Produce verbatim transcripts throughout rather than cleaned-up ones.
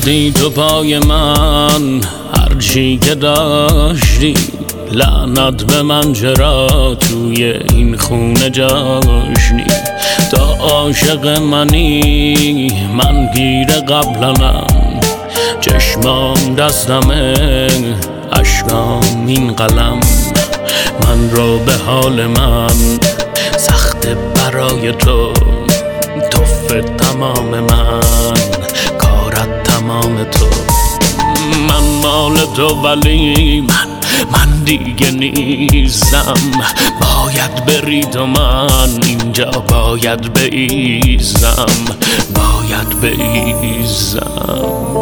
ریختی تو پای من هرچی که داشتی، لعنت به من چرا توی این خونه جاشتی. تا عاشق منی من گیر قبلنم، چشمام دستمه اشکام این قلم. من رو به حال من سخت برای تو، توف تمام من کارت تمام تو. من مال تو ولی من من دیگه نیستم، باید بری تو، من اینجا باید بایزم، باید بایزم.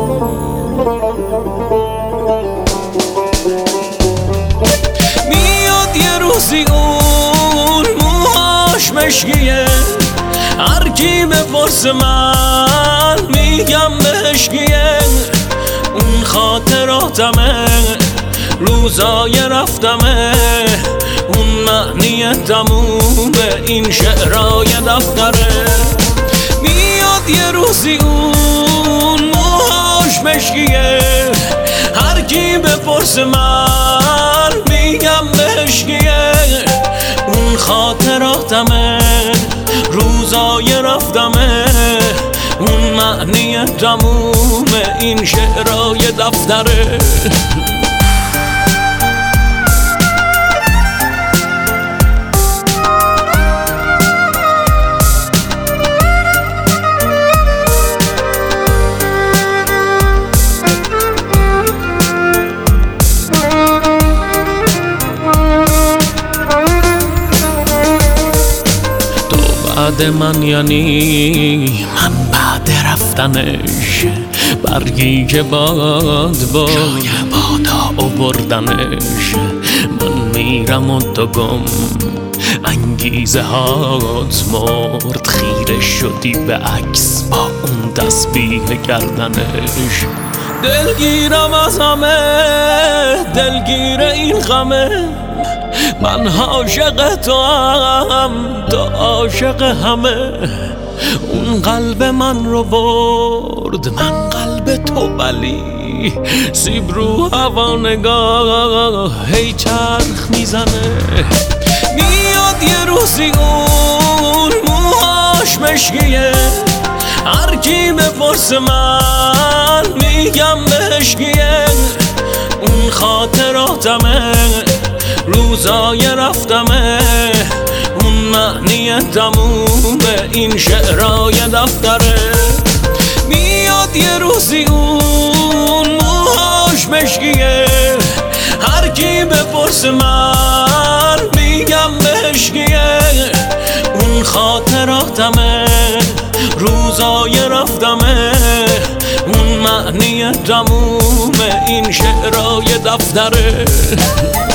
میاد یه روزی اون موهاش مشکیه، هر کی بپرسه من میگم مشکیه. اون خاطراتمه، روزای رفتمه، اون معنی تمومه این شعرهای دفتره. میاد یه روزی اون موهاش مشکیه، هر کی بپرسه من میگم مشکیه. اون خاطراتمه، روزای رفتمه، اون معنی تمومه این شعرهای دفتره. بعد من یعنی من بعد رفتنش، برگی که باد باد جای بادا آوردنش. من میرم و تو گم، انگیزه هات مرد، خیره شدی به عکس با اون تسبیح گردنش. دلگیرم از همه، دلگیر این غمه، من عاشق تو هم، تو عاشق همه. اون قلب من رو برد، من قلب تو ولی سیب رو هوا نگاه هی چرخ میزنه. میاد یه روزی اون موهاش مشکیه، هر کی بپرسه من میگم مشکیه. اون خاطراتمه، روزای رفتمه، اون معنی تمومه این شعرهای دفتره. میاد یه روزی اون موهاش مشکیه، هر کی بپرسه من میگم مشکیه. اون خاطراتمه، روزای رفتمه، اون معنی تمومه این شعرهای دفتره.